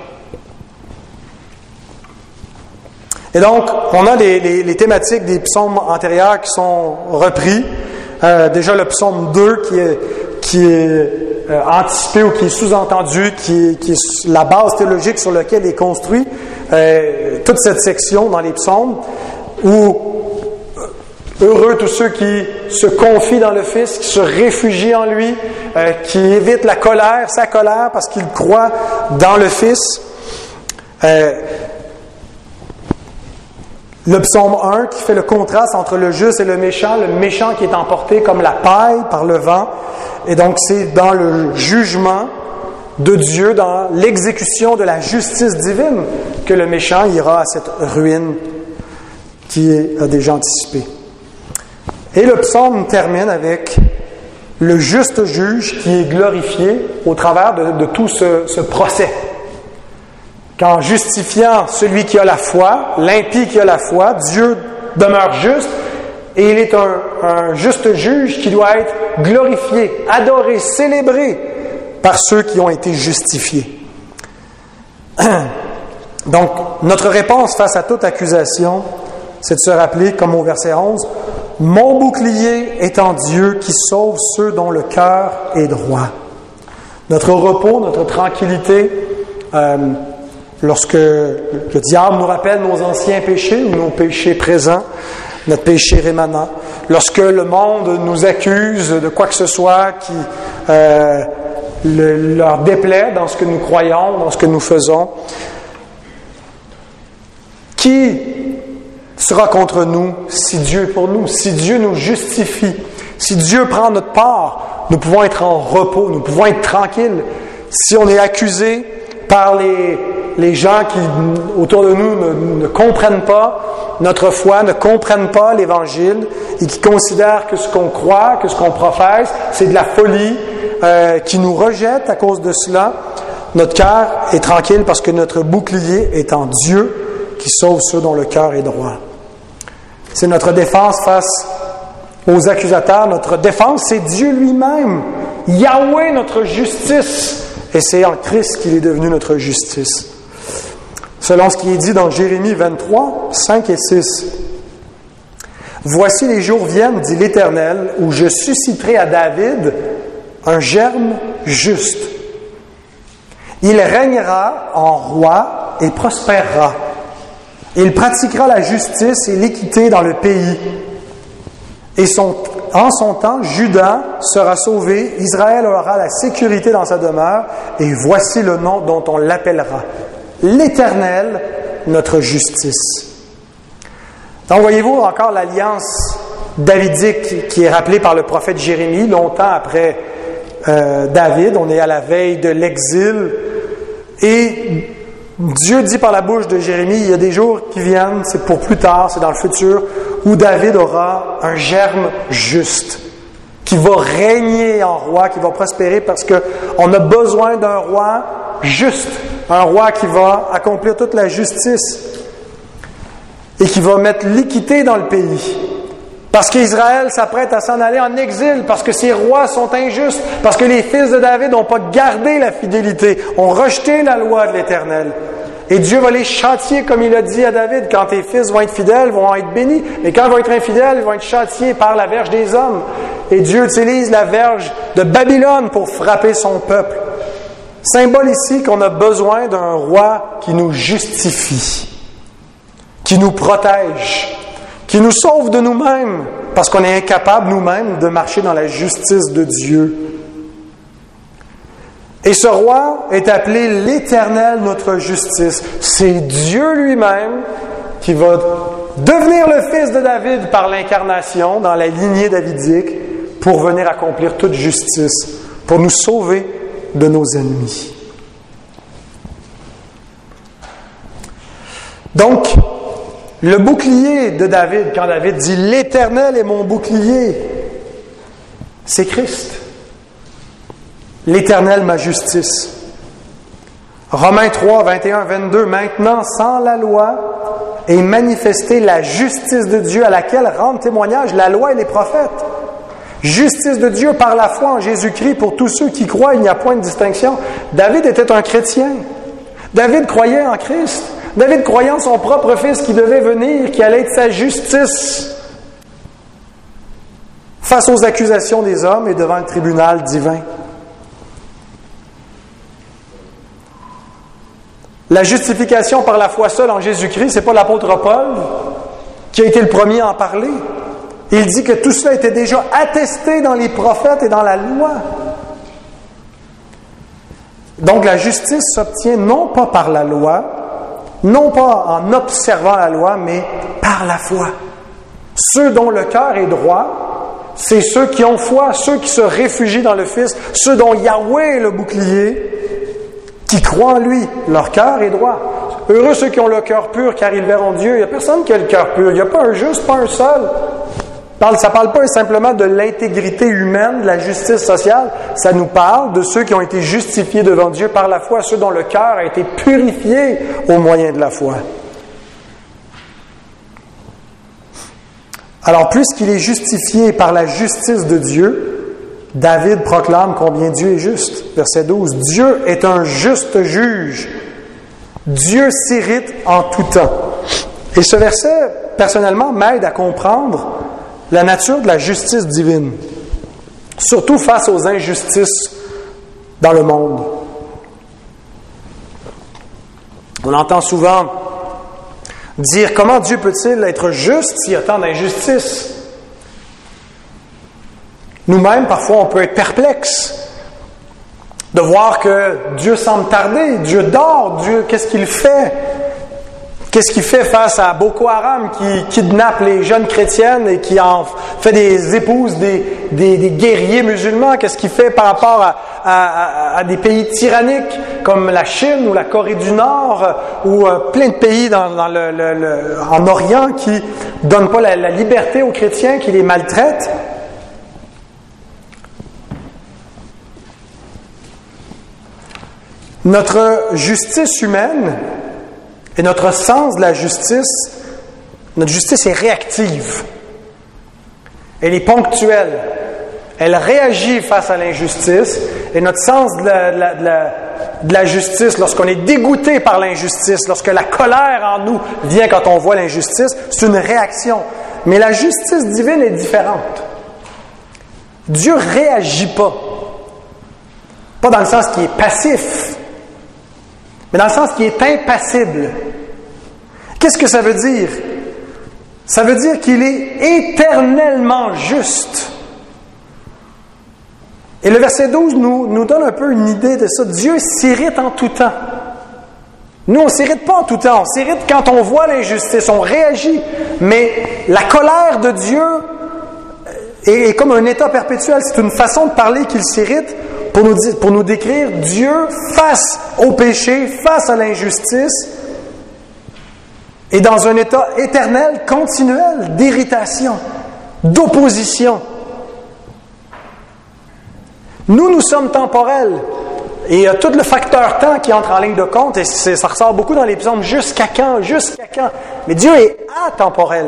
Et donc, on a les, les, les thématiques des psaumes antérieurs qui sont repris. Euh, déjà le psaume deux qui est, qui est euh, anticipé ou qui est sous-entendu, qui est, qui est la base théologique sur laquelle est construit euh, toute cette section dans les psaumes, où heureux tous ceux qui se confient dans le Fils, qui se réfugient en lui, euh, qui évitent la colère, sa colère, parce qu'ils croient dans le Fils. Euh, le psaume un qui fait le contraste entre le juste et le méchant, le méchant qui est emporté comme la paille par le vent. Et donc c'est dans le jugement de Dieu, dans l'exécution de la justice divine, que le méchant ira à cette ruine qui est déjà anticipée. Et le psaume termine avec le juste juge qui est glorifié au travers de, de tout ce, ce procès. Qu'en justifiant celui qui a la foi, l'impie qui a la foi, Dieu demeure juste et il est un, un juste juge qui doit être glorifié, adoré, célébré par ceux qui ont été justifiés. Donc, notre réponse face à toute accusation, c'est de se rappeler, comme au verset onze, « Mon bouclier est en Dieu qui sauve ceux dont le cœur est droit. » Notre repos, notre tranquillité, euh, lorsque le diable nous rappelle nos anciens péchés ou nos péchés présents, notre péché rémanent, lorsque le monde nous accuse de quoi que ce soit qui euh, le, leur déplaît dans ce que nous croyons, dans ce que nous faisons, qui sera contre nous si Dieu est pour nous, si Dieu nous justifie, si Dieu prend notre part, nous pouvons être en repos, nous pouvons être tranquilles. Si on est accusé par les, les gens qui, autour de nous, ne, ne comprennent pas notre foi, ne comprennent pas l'Évangile et qui considèrent que ce qu'on croit, que ce qu'on professe, c'est de la folie, euh, qui nous rejettent à cause de cela, notre cœur est tranquille parce que notre bouclier est en Dieu qui sauve ceux dont le cœur est droit. C'est notre défense face aux accusateurs. Notre défense, c'est Dieu lui-même. Yahweh, notre justice. Et c'est en Christ qu'il est devenu notre justice. Selon ce qui est dit dans Jérémie vingt-trois, cinq et six. « Voici les jours viennent, dit l'Éternel, où je susciterai à David un germe juste. Il régnera en roi et prospérera. Il pratiquera la justice et l'équité dans le pays. Et son, en son temps, Juda sera sauvé, Israël aura la sécurité dans sa demeure, et voici le nom dont on l'appellera. L'Éternel, notre justice. » Donc, voyez-vous encore l'alliance davidique qui est rappelée par le prophète Jérémie, longtemps après euh, David. On est à la veille de l'exil. Et Dieu dit par la bouche de Jérémie, il y a des jours qui viennent, c'est pour plus tard, c'est dans le futur, où David aura un germe juste, qui va régner en roi, qui va prospérer, parce qu'on a besoin d'un roi juste, un roi qui va accomplir toute la justice et qui va mettre l'équité dans le pays. Parce qu'Israël s'apprête à s'en aller en exil, parce que ses rois sont injustes, parce que les fils de David n'ont pas gardé la fidélité, ont rejeté la loi de l'Éternel. Et Dieu va les châtier, comme il a dit à David, quand tes fils vont être fidèles, vont être bénis, mais quand ils vont être infidèles, ils vont être châtiés par la verge des hommes. Et Dieu utilise la verge de Babylone pour frapper son peuple. Symbole ici qu'on a besoin d'un roi qui nous justifie, qui nous protège, qui nous sauve de nous-mêmes, parce qu'on est incapable nous-mêmes de marcher dans la justice de Dieu. Et ce roi est appelé l'Éternel, notre justice. C'est Dieu lui-même qui va devenir le fils de David par l'incarnation dans la lignée davidique pour venir accomplir toute justice, pour nous sauver de nos ennemis. Donc, le bouclier de David, quand David dit « L'Éternel est mon bouclier », c'est Christ. L'Éternel, ma justice. Romains trois, vingt et un à vingt-deux. « Maintenant, sans la loi, est manifestée la justice de Dieu à laquelle rendent témoignage la loi et les prophètes. Justice de Dieu par la foi en Jésus-Christ pour tous ceux qui croient, il n'y a point de distinction. » David était un chrétien. David croyait en Christ. David croyait en son propre fils qui devait venir, qui allait être sa justice face aux accusations des hommes et devant le tribunal divin. La justification par la foi seule en Jésus-Christ, ce n'est pas l'apôtre Paul qui a été le premier à en parler. Il dit que tout cela était déjà attesté dans les prophètes et dans la loi. Donc la justice s'obtient non pas par la loi, non pas en observant la loi, mais par la foi. Ceux dont le cœur est droit, c'est ceux qui ont foi, ceux qui se réfugient dans le Fils, ceux dont Yahweh est le bouclier, qui croient en lui. Leur cœur est droit. Heureux ceux qui ont le cœur pur, car ils verront Dieu. Il n'y a personne qui a le cœur pur. Il n'y a pas un juste, pas un seul. Ça ne parle pas simplement de l'intégrité humaine, de la justice sociale. Ça nous parle de ceux qui ont été justifiés devant Dieu par la foi, ceux dont le cœur a été purifié au moyen de la foi. Alors, puisqu'il est justifié par la justice de Dieu, David proclame combien Dieu est juste. Verset douze. « Dieu est un juste juge. Dieu s'irrite en tout temps. » Et ce verset, personnellement, m'aide à comprendre la nature de la justice divine, surtout face aux injustices dans le monde. On entend souvent Dire comment Dieu peut-il être juste s'il y a tant d'injustice? Nous-mêmes, parfois, on peut être perplexes de voir que Dieu semble tarder, Dieu dort, Dieu, qu'est-ce qu'il fait? Qu'est-ce qu'il fait face à Boko Haram qui kidnappe les jeunes chrétiennes et qui en fait des épouses des, des, des guerriers musulmans? Qu'est-ce qu'il fait par rapport à, à, à des pays tyranniques comme la Chine ou la Corée du Nord ou euh, plein de pays dans, dans le, le, le, en Orient qui ne donnent pas la, la liberté aux chrétiens, qui les maltraitent? Notre justice humaine et notre sens de la justice, notre justice est réactive. Elle est ponctuelle. Elle réagit face à l'injustice. Et notre sens de la, de la, de la, de la justice, lorsqu'on est dégoûté par l'injustice, lorsque la colère en nous vient quand on voit l'injustice, c'est une réaction. Mais la justice divine est différente. Dieu ne réagit pas. Pas dans le sens qu'il est passif, mais dans le sens qu'il est impassible. Qu'est-ce que ça veut dire? Ça veut dire qu'il est éternellement juste. Et le verset douze nous, nous donne un peu une idée de ça. Dieu s'irrite en tout temps. Nous, on ne s'irrite pas en tout temps. On s'irrite quand on voit l'injustice, on réagit. Mais la colère de Dieu est, est comme un état perpétuel. C'est une façon de parler qu'il s'irrite pour nous, dire, pour nous décrire Dieu face au péché, face à l'injustice, et dans un état éternel, continuel d'irritation, d'opposition. Nous, nous sommes temporels. Et il y a tout le facteur temps qui entre en ligne de compte, et ça ressort beaucoup dans les psaumes. Jusqu'à quand? Jusqu'à quand? Mais Dieu est atemporel.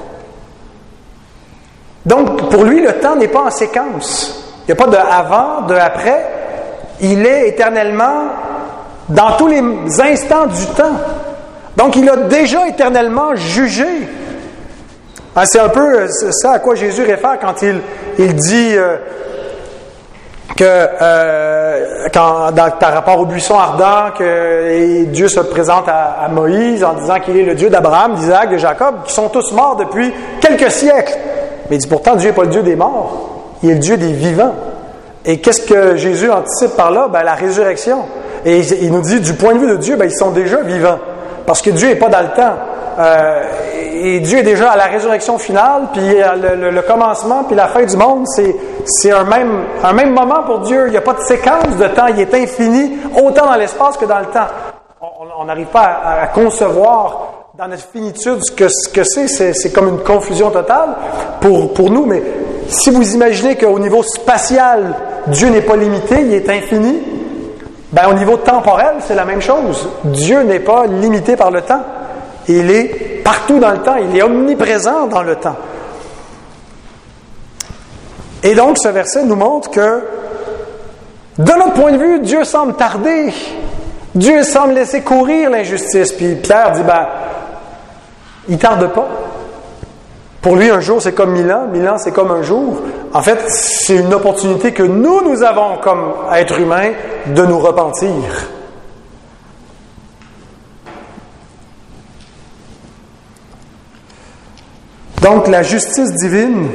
Donc, pour lui, le temps n'est pas en séquence. Il n'y a pas de avant, de après. Il est éternellement dans tous les instants du temps. Donc, il a déjà éternellement jugé. Ah, c'est un peu ça à quoi Jésus réfère quand il, il dit euh, que, euh, quand, dans, par rapport au buisson ardent, que et Dieu se présente à, à Moïse en disant qu'il est le Dieu d'Abraham, d'Isaac, de Jacob, qui sont tous morts depuis quelques siècles. Mais il dit pourtant, Dieu n'est pas le Dieu des morts. Il est le Dieu des vivants. Et qu'est-ce que Jésus anticipe par là? Ben, la résurrection. Et il nous dit, du point de vue de Dieu, ben, ils sont déjà vivants. Parce que Dieu n'est pas dans le temps. Euh, et Dieu est déjà à la résurrection finale, puis le, le, le commencement, puis la fin du monde, c'est, c'est un, même, un même moment pour Dieu. Il n'y a pas de séquence de temps. Il est infini, autant dans l'espace que dans le temps. On n'arrive pas à, à concevoir dans notre finitude ce que, ce que c'est. c'est. C'est comme une confusion totale pour, pour nous. Mais si vous imaginez qu'au niveau spatial, Dieu n'est pas limité, il est infini, ben, au niveau temporel, c'est la même chose. Dieu n'est pas limité par le temps. Il est partout dans le temps. Il est omniprésent dans le temps. Et donc, ce verset nous montre que, de notre point de vue, Dieu semble tarder. Dieu semble laisser courir l'injustice. Puis Pierre dit, ben, il ne tarde pas. Pour lui, un jour, c'est comme mille ans. Mille ans, c'est comme un jour. En fait, c'est une opportunité que nous, nous avons comme êtres humains de nous repentir. Donc, la justice divine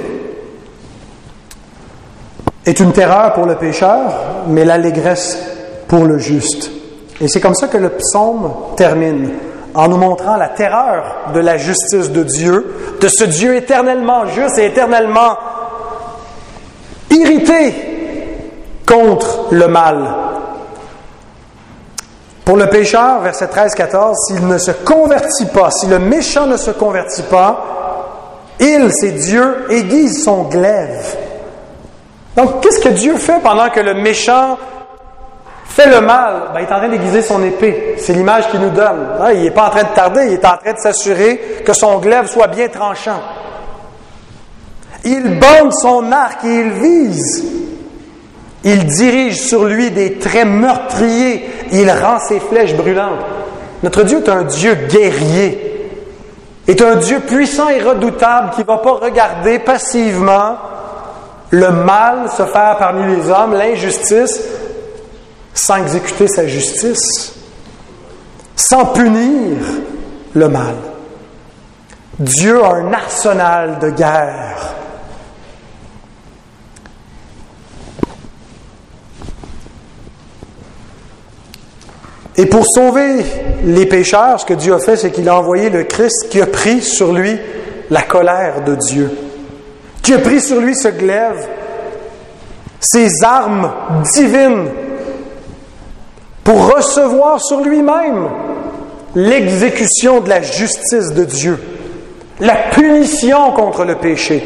est une terreur pour le pécheur, mais l'allégresse pour le juste. Et c'est comme ça que le psaume termine, en nous montrant la terreur de la justice de Dieu, de ce Dieu éternellement juste et éternellement irrité contre le mal. Pour le pécheur, verset treize quatorze, s'il ne se convertit pas, si le méchant ne se convertit pas, il, c'est Dieu, aiguise son glaive. Donc, qu'est-ce que Dieu fait pendant que le méchant fait le mal? Ben, il est en train d'aiguiser son épée. C'est l'image qu'il nous donne. Hein, il n'est pas en train de tarder, il est en train de s'assurer que son glaive soit bien tranchant. Il bande son arc et il vise. Il dirige sur lui des traits meurtriers. Il rend ses flèches brûlantes. Notre Dieu est un Dieu guerrier. Est un Dieu puissant et redoutable qui ne va pas regarder passivement le mal se faire parmi les hommes, l'injustice, sans exécuter sa justice, sans punir le mal. Dieu a un arsenal de guerre. Et pour sauver les pécheurs, ce que Dieu a fait, c'est qu'il a envoyé le Christ qui a pris sur lui la colère de Dieu, qui a pris sur lui ce glaive, ses armes divines, pour recevoir sur lui-même l'exécution de la justice de Dieu, la punition contre le péché.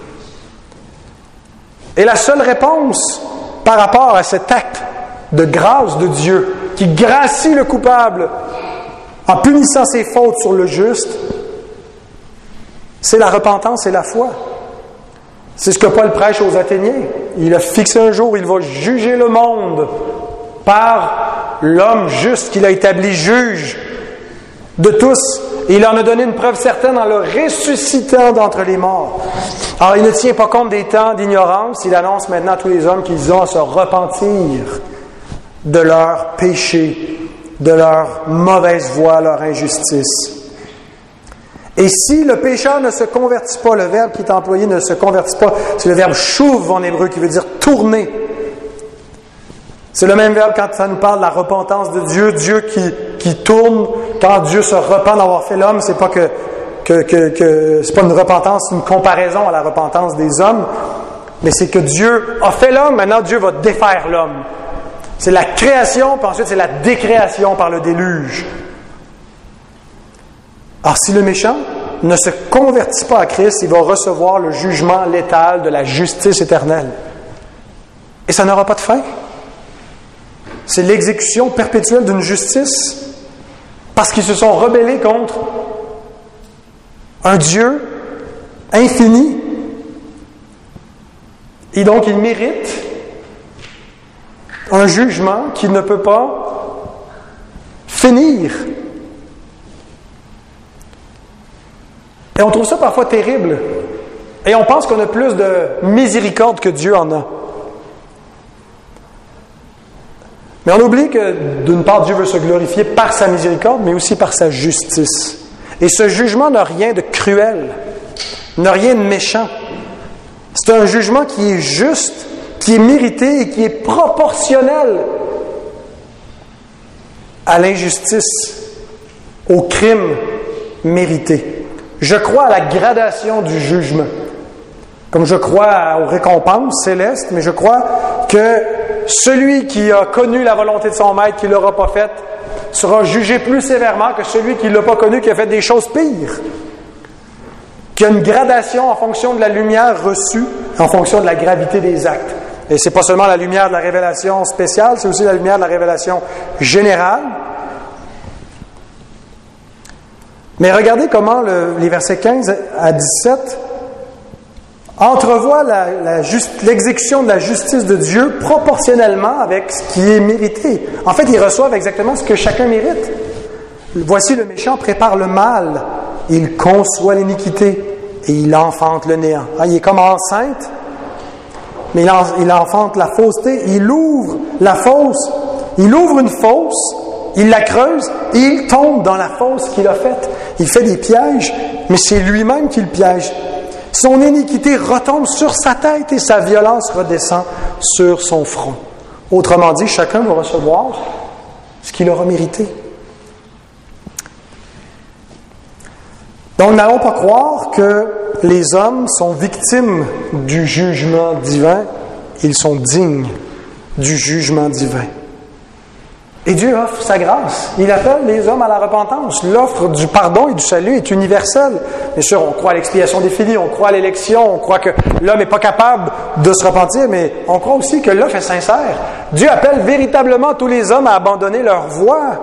Et la seule réponse par rapport à cet acte de grâce de Dieu, qui gracie le coupable en punissant ses fautes sur le juste, c'est la repentance et la foi. C'est ce que Paul prêche aux Athéniens. Il a fixé un jour, il va juger le monde par l'homme juste qu'il a établi juge de tous. Et il en a donné une preuve certaine en le ressuscitant d'entre les morts. Alors, il ne tient pas compte des temps d'ignorance. Il annonce maintenant à tous les hommes qu'ils ont à se repentir de leur péché, de leur mauvaise voie, leur injustice. Et si le pécheur ne se convertit pas, le verbe qui est employé ne se convertit pas, c'est le verbe chouv en hébreu qui veut dire tourner. C'est le même verbe quand ça nous parle de la repentance de Dieu, Dieu qui, qui tourne, quand Dieu se repent d'avoir fait l'homme, c'est pas que, que, que, que c'est pas une repentance, une comparaison à la repentance des hommes, mais c'est que Dieu a fait l'homme, maintenant Dieu va défaire l'homme. C'est la création, puis ensuite c'est la décréation par le déluge. Alors si le méchant ne se convertit pas à Christ, il va recevoir le jugement létal de la justice éternelle. Et ça n'aura pas de fin. C'est l'exécution perpétuelle d'une justice parce qu'ils se sont rebellés contre un Dieu infini. Et donc ils méritent un jugement qui ne peut pas finir. Et on trouve ça parfois terrible. Et on pense qu'on a plus de miséricorde que Dieu en a. Mais on oublie que, d'une part, Dieu veut se glorifier par sa miséricorde, mais aussi par sa justice. Et ce jugement n'a rien de cruel, n'a rien de méchant. C'est un jugement qui est juste, qui est mérité et qui est proportionnel à l'injustice, au crime mérité. Je crois à la gradation du jugement. Comme je crois aux récompenses célestes, mais je crois que celui qui a connu la volonté de son maître, qui ne l'aura pas faite, sera jugé plus sévèrement que celui qui ne l'a pas connu, qui a fait des choses pires. Qu'il y a une gradation en fonction de la lumière reçue, en fonction de la gravité des actes. Et c'est pas seulement la lumière de la révélation spéciale, c'est aussi la lumière de la révélation générale. Mais regardez comment le, les versets quinze à dix-sept entrevoient la, la just, l'exécution de la justice de Dieu proportionnellement avec ce qui est mérité. En fait, ils reçoivent exactement ce que chacun mérite. Voici le méchant prépare le mal, il conçoit l'iniquité et il enfante le néant. Ah, il est comme enceinte, mais il, en, il enfante la fausseté, il ouvre la fosse, il ouvre une fosse, il la creuse et il tombe dans la fosse qu'il a faite. Il fait des pièges, mais c'est lui-même qui le piège. Son iniquité retombe sur sa tête et sa violence redescend sur son front. Autrement dit, chacun va recevoir ce qu'il aura mérité. Donc, n'allons pas croire que les hommes sont victimes du jugement divin. Ils sont dignes du jugement divin. Et Dieu offre sa grâce. Il appelle les hommes à la repentance. L'offre du pardon et du salut est universelle. Bien sûr, on croit à l'expiation des filets, on croit à l'élection, on croit que l'homme n'est pas capable de se repentir, mais on croit aussi que l'offre est sincère. Dieu appelle véritablement tous les hommes à abandonner leur voie.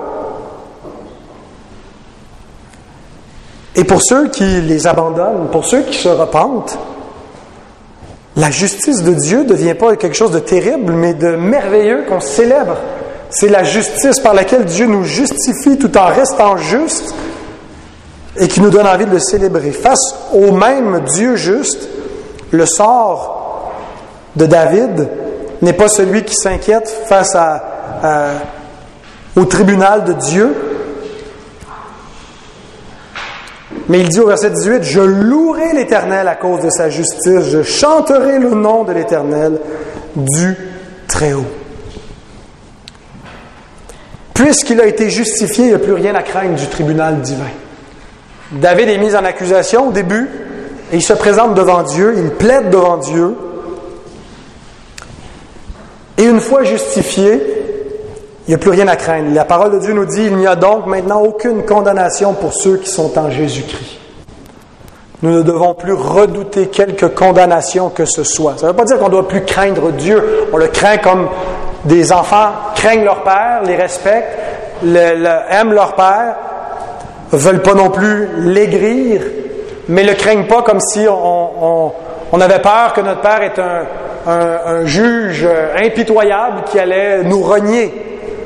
Et pour ceux qui les abandonnent, pour ceux qui se repentent, la justice de Dieu ne devient pas quelque chose de terrible, mais de merveilleux qu'on célèbre. C'est la justice par laquelle Dieu nous justifie tout en restant juste et qui nous donne envie de le célébrer. Face au même Dieu juste, le sort de David n'est pas celui qui s'inquiète face à, à, au tribunal de Dieu, Mais il dit au verset dix-huit, « Je louerai l'Éternel à cause de sa justice, je chanterai le nom de l'Éternel du Très-Haut. » Puisqu'il a été justifié, il n'y a plus rien à craindre du tribunal divin. David est mis en accusation au début, et il se présente devant Dieu, il plaide devant Dieu, et une fois justifié, il n'y a plus rien à craindre. La parole de Dieu nous dit, il n'y a donc maintenant aucune condamnation pour ceux qui sont en Jésus-Christ. Nous ne devons plus redouter quelque condamnation que ce soit. Ça ne veut pas dire qu'on ne doit plus craindre Dieu. On le craint comme des enfants craignent leur père, les respectent, le, le, aiment leur père, ne veulent pas non plus l'aigrir, mais ne le craignent pas comme si on, on, on avait peur que notre père est un, un, un juge impitoyable qui allait nous renier.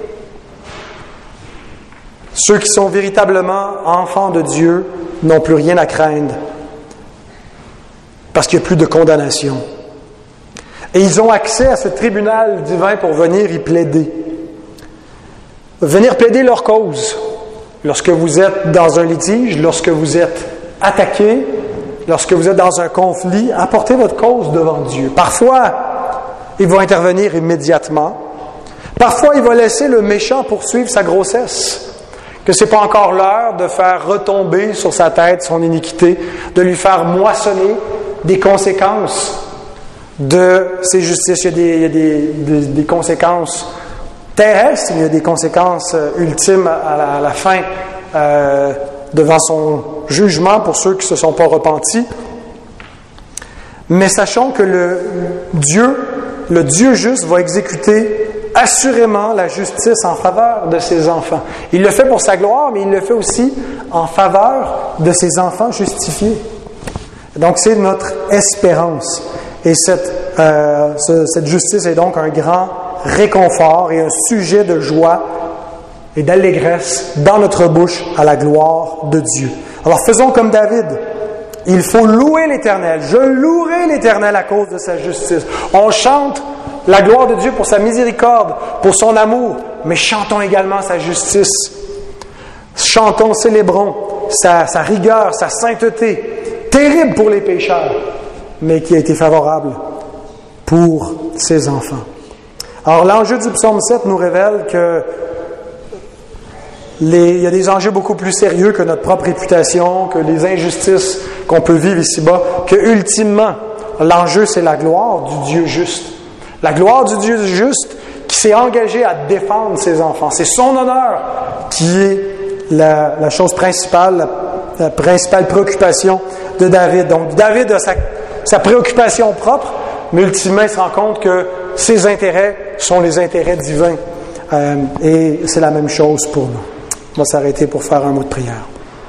Ceux qui sont véritablement enfants de Dieu n'ont plus rien à craindre parce qu'il n'y a plus de condamnation. Et ils ont accès à ce tribunal divin pour venir y plaider. Venir plaider leur cause. Lorsque vous êtes dans un litige, lorsque vous êtes attaqué, lorsque vous êtes dans un conflit, apportez votre cause devant Dieu. Parfois, il va intervenir immédiatement. Parfois, il va laisser le méchant poursuivre sa grossesse. Que ce n'est pas encore l'heure de faire retomber sur sa tête son iniquité, de lui faire moissonner des conséquences de ses justices. Il y a des, il y a des, des, des conséquences terrestres, il y a des conséquences ultimes à la, à la fin euh, devant son jugement pour ceux qui ne se sont pas repentis. Mais sachons que le Dieu, le Dieu juste va exécuter assurément la justice en faveur de ses enfants. Il le fait pour sa gloire, mais il le fait aussi en faveur de ses enfants justifiés. Donc c'est notre espérance. Et cette, euh, ce, cette justice est donc un grand réconfort et un sujet de joie et d'allégresse dans notre bouche à la gloire de Dieu. Alors faisons comme David. Il faut louer l'Éternel. Je louerai l'Éternel à cause de sa justice. On chante la gloire de Dieu pour sa miséricorde, pour son amour, mais chantons également sa justice. Chantons, célébrons sa, sa rigueur, sa sainteté, terrible pour les pécheurs, mais qui a été favorable pour ses enfants. Alors l'enjeu du psaume sept nous révèle que les, il y a des enjeux beaucoup plus sérieux que notre propre réputation, que les injustices qu'on peut vivre ici-bas, que ultimement, l'enjeu c'est la gloire du Dieu juste. La gloire du Dieu juste qui s'est engagé à défendre ses enfants. C'est son honneur qui est la, la chose principale, la, la principale préoccupation de David. Donc David a sa, sa préoccupation propre, mais ultimement il se rend compte que ses intérêts sont les intérêts divins. Euh, et c'est la même chose pour nous. On va s'arrêter pour faire un mot de prière.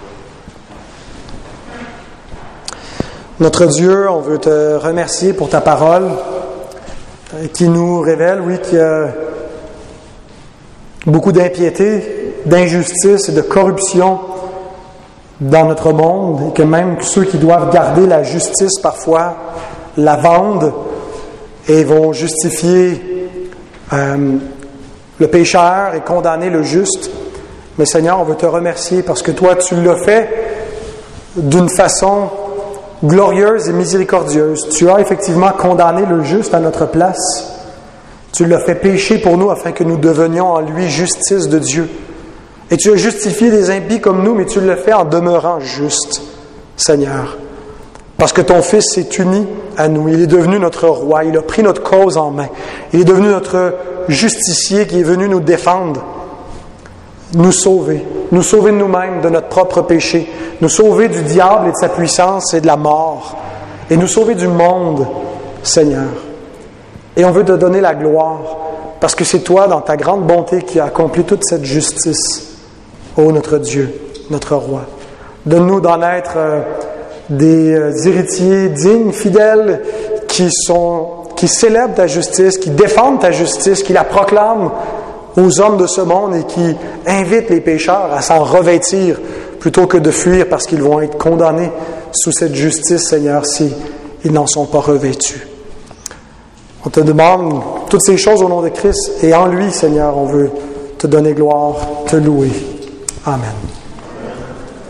Notre Dieu, on veut te remercier pour ta parole, qui nous révèle, oui, qu'il y a beaucoup d'impiété, d'injustice et de corruption dans notre monde, et que même ceux qui doivent garder la justice parfois la vendent et vont justifier euh, le pécheur et condamner le juste. Mais Seigneur, on veut te remercier parce que toi, tu l'as fait d'une façon glorieuse et miséricordieuse. Tu as effectivement condamné le juste à notre place. Tu l'as fait pécher pour nous afin que nous devenions en lui justice de Dieu. Et tu as justifié des impies comme nous, mais tu le fais en demeurant juste, Seigneur. Parce que ton Fils s'est uni à nous. Il est devenu notre roi. Il a pris notre cause en main. Il est devenu notre justicier qui est venu nous défendre, nous sauver, nous sauver de nous-mêmes, de notre propre péché, nous sauver du diable et de sa puissance et de la mort, et nous sauver du monde, Seigneur. Et on veut te donner la gloire, parce que c'est toi, dans ta grande bonté, qui as accompli toute cette justice. Ô notre Dieu, notre Roi. Donne-nous d'en être euh, des euh, héritiers dignes, fidèles, qui sont, qui célèbrent ta justice, qui défendent ta justice, qui la proclament aux hommes de ce monde et qui invitent les pécheurs à s'en revêtir plutôt que de fuir parce qu'ils vont être condamnés sous cette justice, Seigneur, si ils n'en sont pas revêtus. On te demande toutes ces choses au nom de Christ et en lui, Seigneur, on veut te donner gloire, te louer. Amen.